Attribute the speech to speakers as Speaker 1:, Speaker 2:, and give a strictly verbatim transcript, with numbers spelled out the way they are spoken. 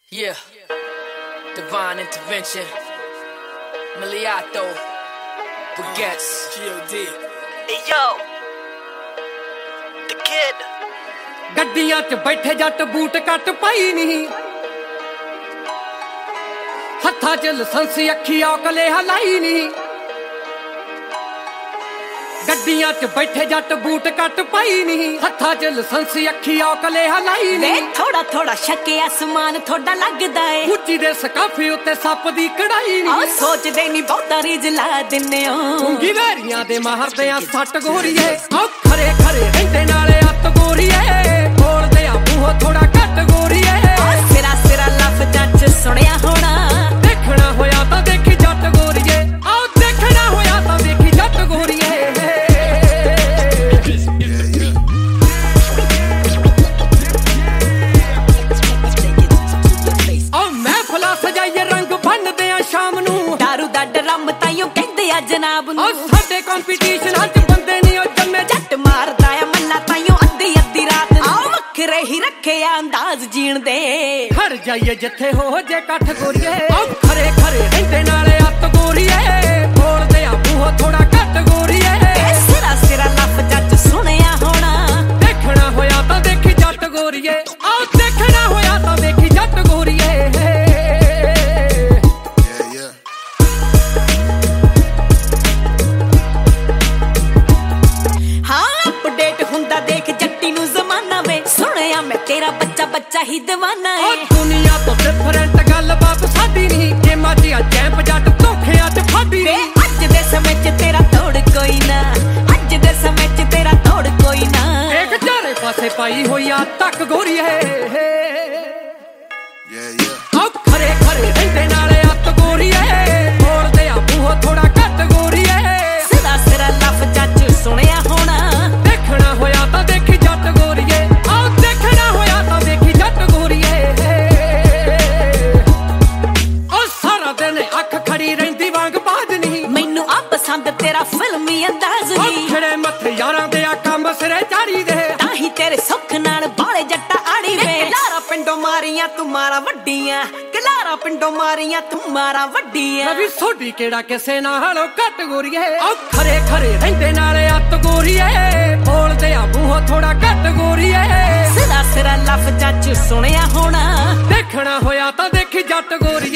Speaker 1: Yeah, divine intervention. Miliato, Baguettes, G O D.
Speaker 2: Hey yo, the kid.
Speaker 3: ਗੱਡੀਆਂ 'ਚ ਬੈਠੇ ਜੱਟ ਬੂਟ ਕੱਟ ਪਾਈ ਨਹੀਂ, ਹੱਥਾਂ 'ਚ ਲਾਇਸੈਂਸ ਅੱਖੀ ਔਕਲੇ ਹਲਾਈ ਨਹੀਂ। ਗੱਡੀਆਂ 'ਚ ਬੈਠੇ ਜੱਟ ਬੂਟ ਕੱਟ ਪਾਈ ਨਹੀਂ, ਹੱਥਾਂ 'ਚ ਲਾਇਸੈਂਸ ਅੱਖੀ ਔਕਲੇ ਹਲਾਈ ਨਹੀਂ।
Speaker 4: ਥੋੜਾ ਥੋੜਾ ਸ਼ੱਕੇ ਅਸਮਾਨ ਥੋੜਾ ਲੱਗਦਾ ਏ,
Speaker 3: ਉੱਚੀ ਦੇ ਸਕਾਫੇ ਉੱਤੇ ਸੱਪ ਦੀ ਕੜਾਈ ਨਹੀਂ।
Speaker 4: ਆ ਸੋਚਦੇ ਨਹੀਂ ਬਹੁਤਾ ਰੀਝ ਲਾ ਦਿੰਨੇ ਓ,
Speaker 3: ਉਂਗੀ ਵੈਰੀਆਂ ਦੇ ਮਾਰਦੇ ਆ ਸੱਟ ਗੋਰੀਏ। ਆ ਖਰੇ ਖਰੇ ਰਹਿੰਦੇ ਨਾਲੇ ਅੱਤ ਗੋਰੀਏ, ਬੋਲਦੇ ਆ ਮੂੰਹ ਥੋੜਾ ਘੱਟ ਗੋਰੀਏ।
Speaker 4: ਆ ਸਿਰਾ ਸਿਰਾ ਲਫ਼ਜ਼ਾਂ 'ਚ ਸੁਣਿਆ ਹੋਣਾ,
Speaker 3: ਦੇਖਣਾ ਹੋਇਆ ਤਾਂ ਦੇਖੀ ਜੱਟ ਗੋਰੀਏ। ਆ ਦੇਖਣਾ ਹੋਇਆ ਤਾਂ ਦੇਖੀ ਜੱਟ ਗੋਰੀਏ। ਸ਼ਾਮ ਨੂੰ
Speaker 4: ਦਾਰੂ ਦਾ ਡਰਮ ਤਾਈਓ ਕਹਿੰਦੇ ਆ ਜਨਾਬ ਨੂੰ।
Speaker 3: ਸਾਡੇ ਕੰਪੀਟੀਸ਼ਨ ਅੱਜ ਬੰਦੇ ਨਹੀਂ ਉਹ ਜੰਮੇ,
Speaker 4: ਜੱਟ ਮਾਰਦਾ ਆ ਮੱਲਾ ਤਾਈਓ ਅੱਧੀ ਅੱਧੀ ਰਾਤ ਨੂੰ। ਆ ਵੱਖਰੇ ਹੀ ਰੱਖੇ ਆ ਅੰਦਾਜ਼ ਜੀਣ ਦੇ,
Speaker 3: ਖੜ ਜਾਈਏ ਜਿੱਥੇ ਹੋ ਜੇ ਕੱਠ ਗੋਰੀਏ। ਆ ਖਰੇ ਖਰੇ ਰਹਿੰਦੇ ਨਾਲੇ ਅੱਤ ਗੋਰੀਏ, ਬੋਲਦੇ ਆ ਮੂੰਹ ਥੋੜਾ ਘੱਟ ਗੋਰੀਏ।
Speaker 4: ਸਿਰਾ ਸਿਰਾ ਲਫ਼ਜ਼ਾਂ 'ਚ ਸੁਣਿਆ ਹੋਣਾ,
Speaker 3: ਦੇਖਣਾ ਹੋਇਆ ਤਾਂ ਦੇਖੀ ਜੱਟ ਗੋਰੀਏ। ਆ ਦੇਖਣਾ ਹੋਇਆ ਤਾਂ ਦੇਖੀ ਜੱਟ ਗੋਰੀਏ।
Speaker 4: ਤੇਰਾ ਬੱਚਾ ਬੱਚਾ ਹੀ دیਵਾਨਾ ਏ।
Speaker 3: ਓ ਦੁਨੀਆ ਤੋਂ ਡਿਫਰੈਂਟ ਗੱਲ ਬਾਤ ਸਾਡੀ ਨਹੀਂ, ਗੇਮਾਂ 'ਚ ਚੈਂਪ ਜੱਟ ਧੋਖਿਆਂ 'ਚ ਫਾਦੀ ਨਹੀਂ।
Speaker 4: ਅੱਜ ਦੇ ਸਮੇਂ 'ਚ ਤੇਰਾ ਤੋੜ ਕੋਈ ਨਾ, ਅੱਜ ਦੇ ਸਮੇਂ 'ਚ ਤੇਰਾ ਤੋੜ ਕੋਈ ਨਾ।
Speaker 3: ਇੱਕ ਚਾਰੇ ਪਾਸੇ ਪਾਈ ਹੋਈ ਆ ਤੱਕ ਗੋਰੀਏ। ਆ ਖਰੇ ਖਰੇ ਰਹਿੰਦੇ ਨਾਲੇ ਅੱਤ ਗੋਰੀਏ, ਬੋਲਦੇ ਆ ਮੂੰਹ ਥੋੜਾ ਘੱਟ ਗੋਰੀਏ।
Speaker 4: ਸਿਰਾ ਸਿਰਾ ਲਫ਼ਜ਼ਾਂ 'ਚ ਸੁਣਿਆ ਹੋਣਾ,
Speaker 3: ਦੇਖਣਾ ਹੋਇਆ ਤਾਂ ਦੇਖੀ ਜੱਟ ਗੋਰੀਏ।
Speaker 4: ਪਸੰਦ ਤੇਰਾ ਫਿਲਮੀ ਅੰਦਾਜ਼ ਨਹੀਂ,
Speaker 3: ਖੜੇ ਮੱਥੇ ਯਾਰਾਂ ਦੇ ਆ ਕੰਮ ਸਿਰੇ ਚਾੜੀ ਦੇ।
Speaker 4: ਤਾਂ ਹੀ ਤੇਰੇ ਸੁੱਖ ਨਾਲ ਬਾਲੇ ਜੱਟਾ ਆੜੀ ਵੇ। ਕਲਾਰਾ ਪਿੰਡੋਂ ਮਾਰੀਆਂ ਤੂੰ ਮਾਰਾਂ ਵੱਡੀਆਂ, ਕਲਾਰਾ ਪਿੰਡੋਂ ਮਾਰੀਆਂ ਤੂੰ ਮਾਰਾਂ ਵੱਡੀਆਂ।
Speaker 3: ਰਵੀ ਸੋਢੀ ਕਿਹੜਾ ਕਿਸੇ ਨਾਲੋਂ ਘੱਟ ਗੋਰੀਏ। ਆ ਖਰੇ ਖਰੇ ਰਹਿੰਦੇ ਨਾਲੇ ਅੱਤ ਗੋਰੀਏ, ਬੋਲਦੇ ਆ ਮੂੰਹ ਥੋੜਾ ਘੱਟ ਗੋਰੀਏ।
Speaker 4: ਸਿਰਾ ਸਿਰਾ ਲਫ਼ਜ਼ਾਂ 'ਚ ਸੁਣਿਆ ਹੋਣਾ,
Speaker 3: ਦੇਖਣਾ ਹੋਇਆ ਤਾਂ ਦੇਖੀ ਜੱਟ ਗੋਰੀਏ।